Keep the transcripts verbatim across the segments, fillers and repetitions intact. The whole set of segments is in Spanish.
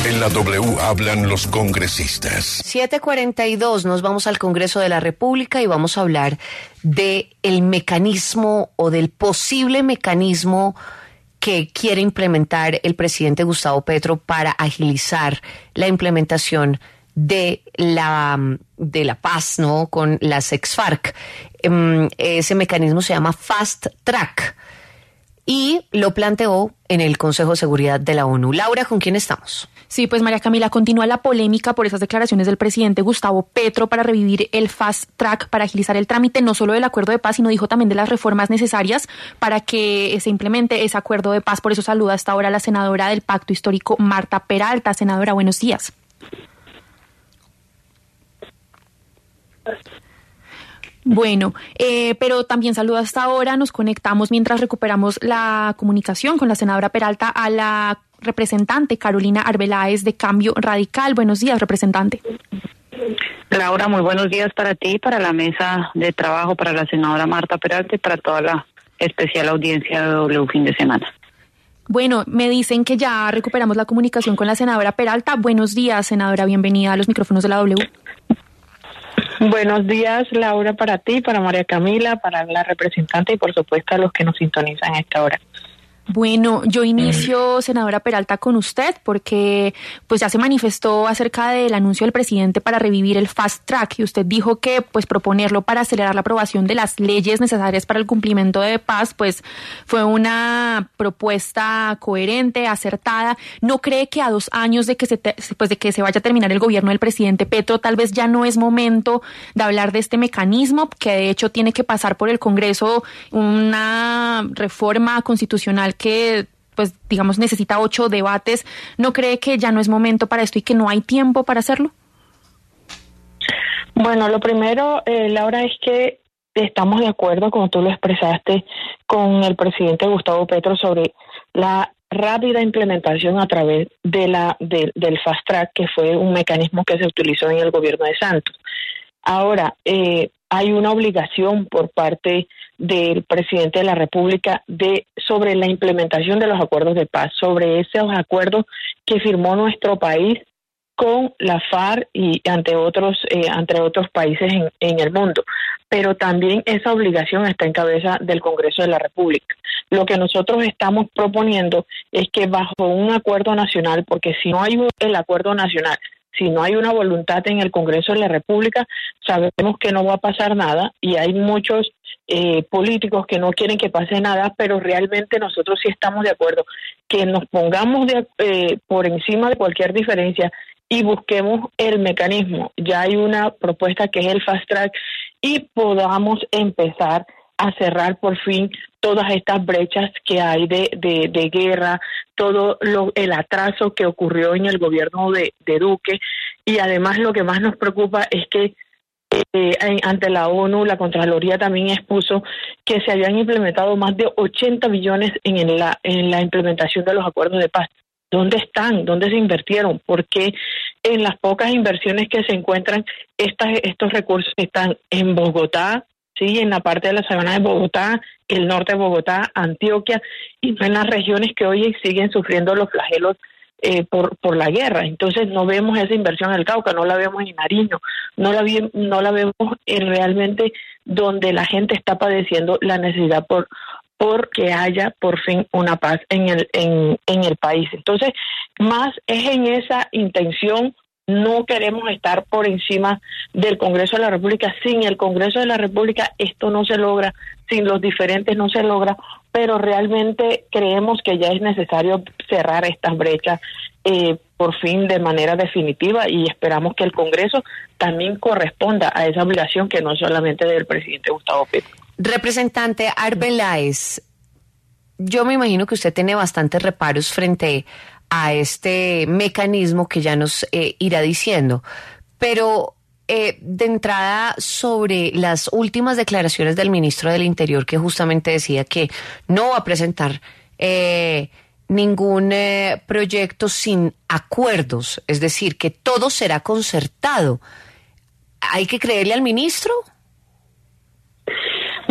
En la W hablan los congresistas. siete cuarenta y dos, nos vamos al Congreso de la República y vamos a hablar de el mecanismo o del posible mecanismo que quiere implementar el presidente Gustavo Petro para agilizar la implementación de la de la paz, ¿no?, con las ex-FARC. Ese mecanismo se llama Fast Track y lo planteó en el Consejo de Seguridad de la ONU. Laura, ¿con quién estamos? Sí, pues María Camila, continúa la polémica por esas declaraciones del presidente Gustavo Petro para revivir el Fast Track, para agilizar el trámite no solo del acuerdo de paz, sino dijo también de las reformas necesarias para que se implemente ese acuerdo de paz. Por eso saluda hasta ahora a la senadora del Pacto Histórico, Marta Peralta. Senadora, buenos días. Bueno, eh, pero también saluda hasta ahora, nos conectamos mientras recuperamos la comunicación con la senadora Peralta a la representante Carolina Arbeláez de Cambio Radical. Buenos días, representante. Laura, muy buenos días para ti, para la mesa de trabajo, para la senadora Marta Peralta y para toda la especial audiencia de W Fin de Semana. Bueno, me dicen que ya recuperamos la comunicación con la senadora Peralta. Buenos días, senadora, bienvenida a los micrófonos de la W. Buenos días, Laura, para ti, para María Camila, para la representante y por supuesto a los que nos sintonizan a esta hora. Bueno, yo inicio, senadora Peralta, con usted porque pues ya se manifestó acerca del anuncio del presidente para revivir el Fast Track y usted dijo que pues proponerlo para acelerar la aprobación de las leyes necesarias para el cumplimiento de paz pues fue una propuesta coherente, acertada. ¿No cree que a dos años de que se te, pues de que se vaya a terminar el gobierno del presidente Petro tal vez ya no es momento de hablar de este mecanismo, que de hecho tiene que pasar por el Congreso una reforma constitucional que, pues, digamos, necesita ocho debates? ¿No cree que ya no es momento para esto y que no hay tiempo para hacerlo? Bueno, lo primero, eh, Laura, es que estamos de acuerdo, como tú lo expresaste, con el presidente Gustavo Petro sobre la rápida implementación a través de la de, del Fast Track, que fue un mecanismo que se utilizó en el gobierno de Santos. Ahora, eh, hay una obligación por parte del presidente de la República de sobre la implementación de los acuerdos de paz, sobre esos acuerdos que firmó nuestro país con la FARC y ante otros eh, entre otros países en, en el mundo. Pero también esa obligación está en cabeza del Congreso de la República. Lo que nosotros estamos proponiendo es que bajo un acuerdo nacional, porque si no hay el acuerdo nacional, si no hay una voluntad en el Congreso de la República, sabemos que no va a pasar nada y hay muchos eh, políticos que no quieren que pase nada, pero realmente nosotros sí estamos de acuerdo que nos pongamos de, eh, por encima de cualquier diferencia y busquemos el mecanismo. Ya hay una propuesta que es el Fast Track y podamos empezar a cerrar por fin todas estas brechas que hay de, de, de guerra, todo lo, el atraso que ocurrió en el gobierno de, de Duque, y además lo que más nos preocupa es que eh, ante la ONU, la Contraloría también expuso que se habían implementado más de ochenta billones en la, en la implementación de los acuerdos de paz. ¿Dónde están? ¿Dónde se invirtieron? ¿Por qué en las pocas inversiones que se encuentran estas, estos recursos están en Bogotá, sí, en la parte de la sabana de Bogotá, el norte de Bogotá, Antioquia, y no en las regiones que hoy siguen sufriendo los flagelos eh, por por la guerra? Entonces no vemos esa inversión en el Cauca, no la vemos en Nariño, no la, vi, no la vemos en realmente donde la gente está padeciendo la necesidad por por que haya por fin una paz en el en, en el país. Entonces, más es en esa intención. No queremos estar por encima del Congreso de la República. Sin el Congreso de la República esto no se logra, sin los diferentes no se logra, pero realmente creemos que ya es necesario cerrar estas brechas eh, por fin de manera definitiva, y esperamos que el Congreso también corresponda a esa obligación que no es solamente del presidente Gustavo Petro. Representante Arbeláez, yo me imagino que usted tiene bastantes reparos frente a este mecanismo que ya nos eh, irá diciendo, pero eh, de entrada sobre las últimas declaraciones del ministro del Interior, que justamente decía que no va a presentar eh, ningún eh, proyecto sin acuerdos, es decir, que todo será concertado. ¿Hay que creerle al ministro?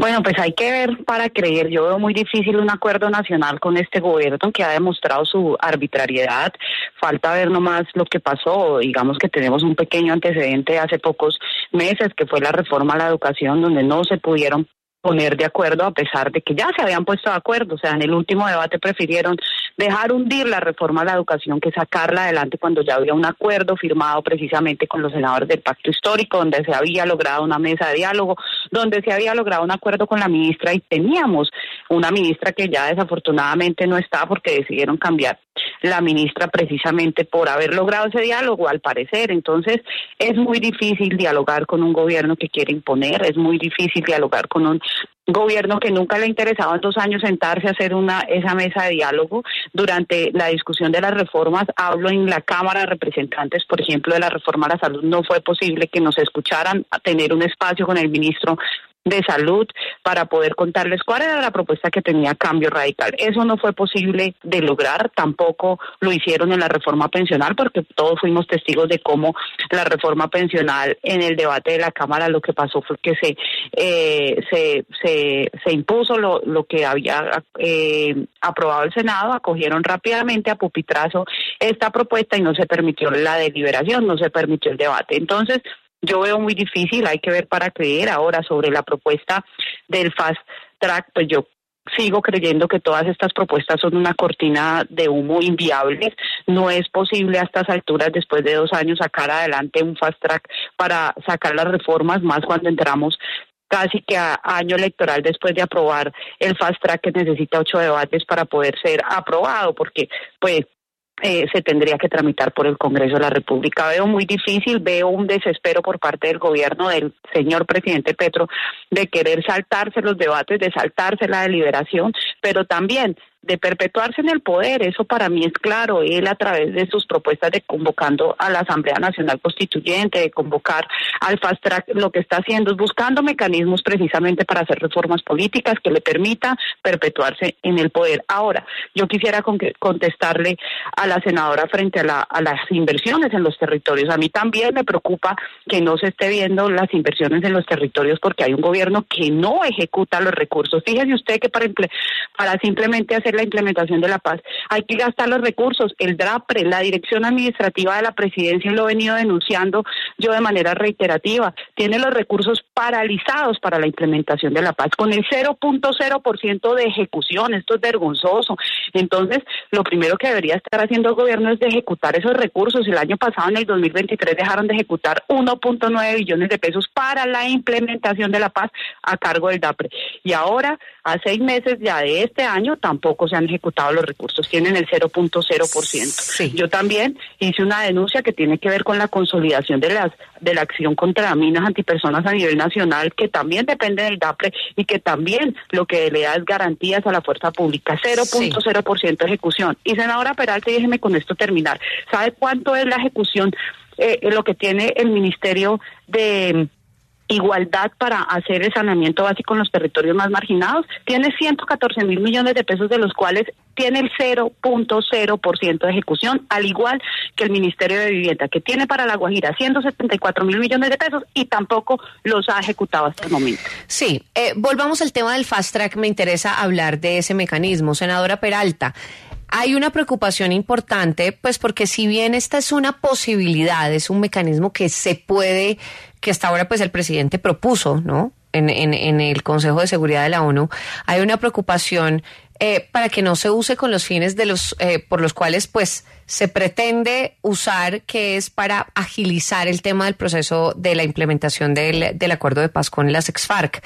Bueno, pues hay que ver para creer. Yo veo muy difícil un acuerdo nacional con este gobierno que ha demostrado su arbitrariedad. Falta ver nomás lo que pasó. Digamos que tenemos un pequeño antecedente hace pocos meses, que fue la reforma a la educación, donde no se pudieron poner de acuerdo a pesar de que ya se habían puesto de acuerdo. O sea, en el último debate prefirieron dejar hundir la reforma a la educación que sacarla adelante cuando ya había un acuerdo firmado precisamente con los senadores del Pacto Histórico, donde se había logrado una mesa de diálogo, donde se había logrado un acuerdo con la ministra y teníamos una ministra que ya desafortunadamente no está porque decidieron cambiar la ministra precisamente por haber logrado ese diálogo, al parecer. Entonces, es muy difícil dialogar con un gobierno que quiere imponer, es muy difícil dialogar con un gobierno que nunca le ha interesado en dos años sentarse a hacer una esa mesa de diálogo. Durante la discusión de las reformas, hablo en la Cámara de Representantes, por ejemplo, de la reforma a la salud, no fue posible que nos escucharan a tener un espacio con el ministro de Salud para poder contarles cuál era la propuesta que tenía Cambio Radical. Eso no fue posible de lograr, tampoco lo hicieron en la reforma pensional, porque todos fuimos testigos de cómo la reforma pensional en el debate de la Cámara lo que pasó fue que se eh, se, se se impuso lo, lo que había eh, aprobado el Senado, acogieron rápidamente a pupitrazo esta propuesta y no se permitió la deliberación, no se permitió el debate. Entonces, yo veo muy difícil, hay que ver para creer. Ahora, sobre la propuesta del Fast Track, pues yo sigo creyendo que todas estas propuestas son una cortina de humo inviables. No es posible a estas alturas, después de dos años, sacar adelante un Fast Track para sacar las reformas, más cuando entramos casi que a año electoral después de aprobar el Fast Track, que necesita ocho debates para poder ser aprobado, porque pues Eh, se tendría que tramitar por el Congreso de la República. Veo muy difícil, veo un desespero por parte del gobierno del señor presidente Petro de querer saltarse los debates, de saltarse la deliberación, pero también de perpetuarse en el poder. Eso para mí es claro. Él, a través de sus propuestas de convocando a la Asamblea Nacional Constituyente, de convocar al Fast Track, lo que está haciendo es buscando mecanismos precisamente para hacer reformas políticas que le permitan perpetuarse en el poder. Ahora, yo quisiera con que, contestarle a la senadora frente a, la, a las inversiones en los territorios. A mí también me preocupa que no se esté viendo las inversiones en los territorios, porque hay un gobierno que no ejecuta los recursos. Fíjese usted que para, para simplemente hacer la implementación de la paz hay que gastar los recursos. El DRAPRE, la Dirección Administrativa de la Presidencia, y lo he venido denunciando yo de manera reiterativa, tiene los recursos paralizados para la implementación de la paz, con el cero punto cero por ciento de ejecución. Esto es vergonzoso. Entonces, lo primero que debería estar haciendo el gobierno es de ejecutar esos recursos. El año pasado, en el dos mil veintitrés, dejaron de ejecutar uno punto nueve billones de pesos para la implementación de la paz a cargo del DAPRE. Y ahora, a seis meses ya de este año, tampoco se han ejecutado los recursos, tienen el cero punto cero por ciento. Sí. Yo también hice una denuncia que tiene que ver con la consolidación de las de la acción contra las minas antipersonas a nivel nacional, que también depende del DAPRE y que también lo que le da es garantías a la fuerza pública, cero punto cero por ciento de ejecución. Y senadora Peralta, y déjeme con esto terminar, ¿sabe cuánto es la ejecución, eh, lo que tiene el Ministerio de Igualdad para hacer el saneamiento básico en los territorios más marginados? Tiene ciento catorce mil millones de pesos, de los cuales tiene el cero punto cero por ciento de ejecución, al igual que el Ministerio de Vivienda, que tiene para La Guajira ciento setenta y cuatro mil millones de pesos y tampoco los ha ejecutado hasta el momento. Sí, eh, volvamos al tema del Fast Track. Me interesa hablar de ese mecanismo. Senadora Peralta, hay una preocupación importante, pues porque si bien esta es una posibilidad, es un mecanismo que se puede, que hasta ahora pues el presidente propuso, ¿no? En, en, en el Consejo de Seguridad de la ONU, hay una preocupación eh, para que no se use con los fines de los eh, por los cuales pues se pretende usar, que es para agilizar el tema del proceso de la implementación del, del acuerdo de paz con las ex-FARC.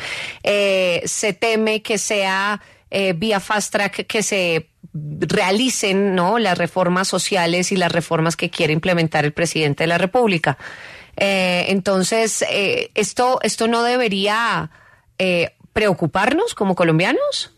Eh, se teme que sea eh, vía Fast Track que se realicen, ¿no?, las reformas sociales y las reformas que quiere implementar el presidente de la República. Eh, entonces, eh, esto, esto no debería eh, preocuparnos como colombianos.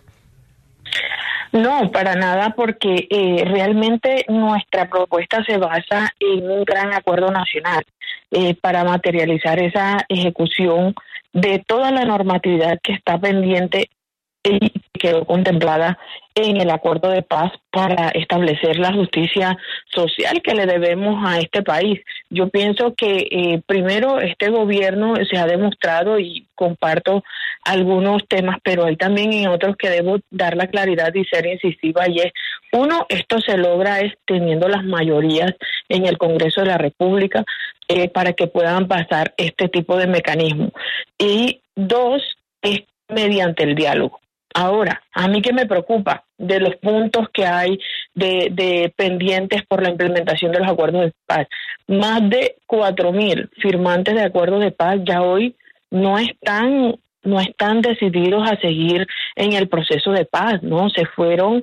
No, para nada, porque eh, realmente nuestra propuesta se basa en un gran acuerdo nacional eh, para materializar esa ejecución de toda la normatividad que está pendiente y quedó contemplada en el acuerdo de paz para establecer la justicia social que le debemos a este país. Yo pienso que eh, primero este gobierno se ha demostrado, y comparto algunos temas, pero hay también en otros que debo dar la claridad y ser incisiva, y es, uno, esto se logra es teniendo las mayorías en el Congreso de la República eh, para que puedan pasar este tipo de mecanismos. Y dos, es mediante el diálogo. Ahora, a mí que me preocupa de los puntos que hay de, de pendientes por la implementación de los acuerdos de paz. Más de cuatro mil firmantes de acuerdos de paz ya hoy no están, no están decididos a seguir en el proceso de paz, ¿no? Se fueron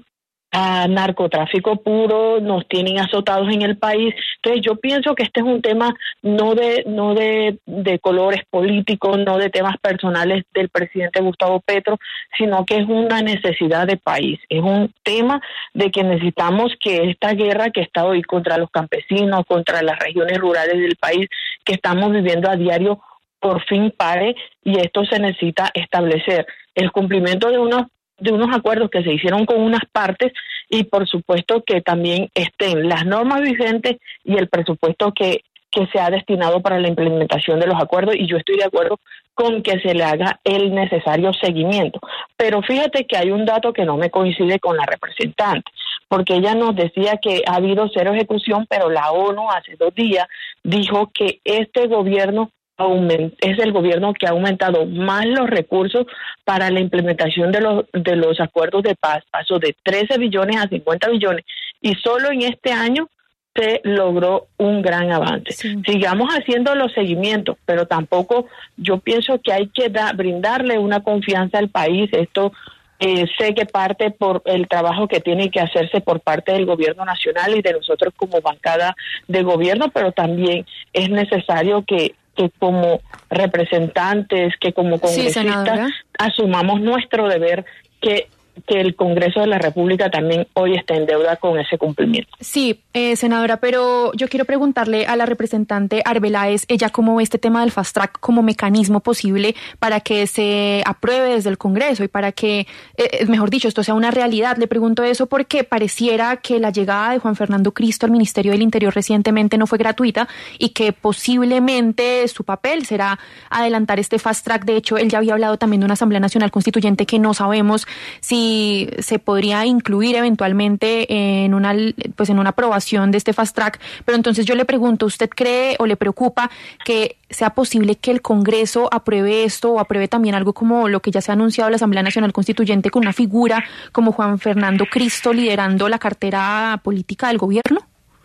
a narcotráfico puro, nos tienen azotados en el país. Entonces yo pienso que este es un tema no de no de, de colores políticos, no de temas personales del presidente Gustavo Petro, sino que es una necesidad de país, es un tema de que necesitamos que esta guerra que está hoy contra los campesinos, contra las regiones rurales del país, que estamos viviendo a diario, por fin pare, y esto se necesita establecer el cumplimiento de unos de unos acuerdos que se hicieron con unas partes, y por supuesto que también estén las normas vigentes y el presupuesto que, que se ha destinado para la implementación de los acuerdos, y yo estoy de acuerdo con que se le haga el necesario seguimiento. Pero fíjate que hay un dato que no me coincide con la representante, porque ella nos decía que ha habido cero ejecución, pero la ONU hace dos días dijo que este gobierno es el gobierno que ha aumentado más los recursos para la implementación de los de los acuerdos de paz. Pasó de trece billones a cincuenta billones, y solo en este año se logró un gran avance. Sí. Sigamos haciendo los seguimientos, pero tampoco yo pienso que hay que da, brindarle una confianza al país. Esto eh, sé que parte por el trabajo que tiene que hacerse por parte del gobierno nacional y de nosotros como bancada de gobierno, pero también es necesario que que como representantes, que como congresistas, sí, asumamos nuestro deber, que que el Congreso de la República también hoy está en deuda con ese cumplimiento. Sí, eh, senadora, pero yo quiero preguntarle a la representante Arbeláez, ella cómo ve este tema del fast track como mecanismo posible para que se apruebe desde el Congreso y para que, eh, mejor dicho, esto sea una realidad. Le pregunto eso porque pareciera que la llegada de Juan Fernando Cristo al Ministerio del Interior recientemente no fue gratuita, y que posiblemente su papel será adelantar este fast track. De hecho, él ya había hablado también de una Asamblea Nacional Constituyente que no sabemos si se podría incluir eventualmente en una pues en una aprobación de este fast track. Pero entonces yo le pregunto, ¿usted cree o le preocupa que sea posible que el Congreso apruebe esto, o apruebe también algo como lo que ya se ha anunciado en la Asamblea Nacional Constituyente, con una figura como Juan Fernando Cristo liderando la cartera política del gobierno?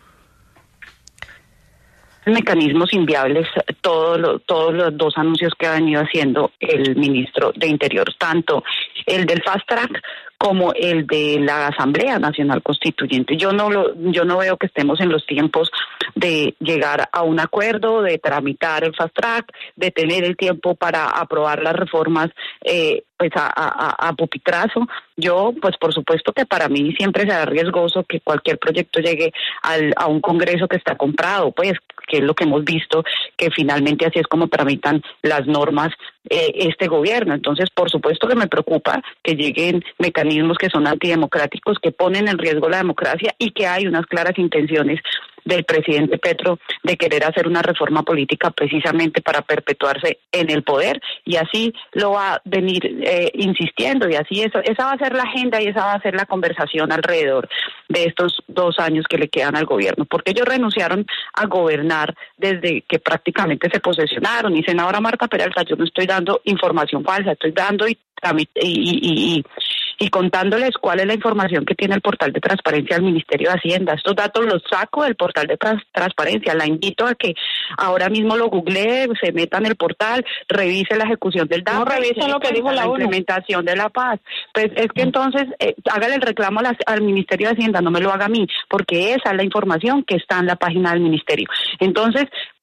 Mecanismos inviables todos lo, todos los dos anuncios que ha venido haciendo el ministro de Interior, tanto el del fast track como el de la Asamblea Nacional Constituyente. Yo no lo, yo no veo que estemos en los tiempos de llegar a un acuerdo, de tramitar el fast track, de tener el tiempo para aprobar las reformas eh, pues a, a, a pupitrazo. Yo, pues por supuesto que para mí siempre será riesgoso que cualquier proyecto llegue al, a un Congreso que está comprado, pues que es lo que hemos visto, que finalmente así es como tramitan las normas eh, este gobierno. Entonces, por supuesto que me preocupa que lleguen mecanismos que son antidemocráticos, que ponen en riesgo la democracia, y que hay unas claras intenciones del presidente Petro de querer hacer una reforma política precisamente para perpetuarse en el poder, y así lo va a venir eh, insistiendo, y así eso, esa va a ser la agenda y esa va a ser la conversación alrededor de estos dos años que le quedan al gobierno, porque ellos renunciaron a gobernar desde que prácticamente se posesionaron. Y senadora Marta Peralta, yo no estoy dando información falsa, estoy dando y, y, y, y y contándoles cuál es la información que tiene el portal de transparencia del Ministerio de Hacienda. Estos datos los saco del portal de trans- transparencia. La invito a que ahora mismo lo googlee, se meta en el portal, revise la ejecución del dato. No revisen lo que dijo la, la ONU. Implementación de la paz. Pues es que entonces eh, hágale el reclamo a la, al Ministerio de Hacienda, no me lo haga a mí, porque esa es la información que está en la página del Ministerio. Entonces,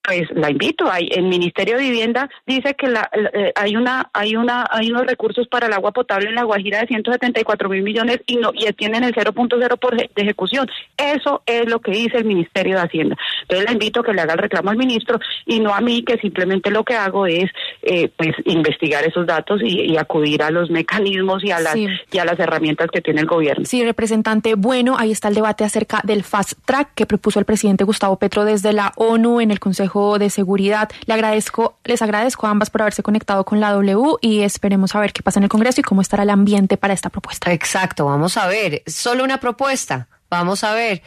pues la invito. Hay, el Ministerio de Vivienda dice que la, eh, hay una, hay una, hay unos recursos para el agua potable en La Guajira de ciento setenta y cuatro mil millones y no, y tienen el cero punto cero por de ejecución. Eso es lo que dice el Ministerio de Hacienda. Entonces la invito a que le haga el reclamo al ministro y no a mí, que simplemente lo que hago es, eh, pues, investigar esos datos y, y acudir a los mecanismos y a las, sí. y a las herramientas que tiene el gobierno. Sí, representante, bueno, ahí está el debate acerca del fast track que propuso el presidente Gustavo Petro desde la ONU en el Consejo de Seguridad. Le agradezco, les agradezco a ambas por haberse conectado con la W y esperemos a ver qué pasa en el Congreso y cómo estará el ambiente para esta propuesta. Exacto, vamos a ver, solo una propuesta, vamos a ver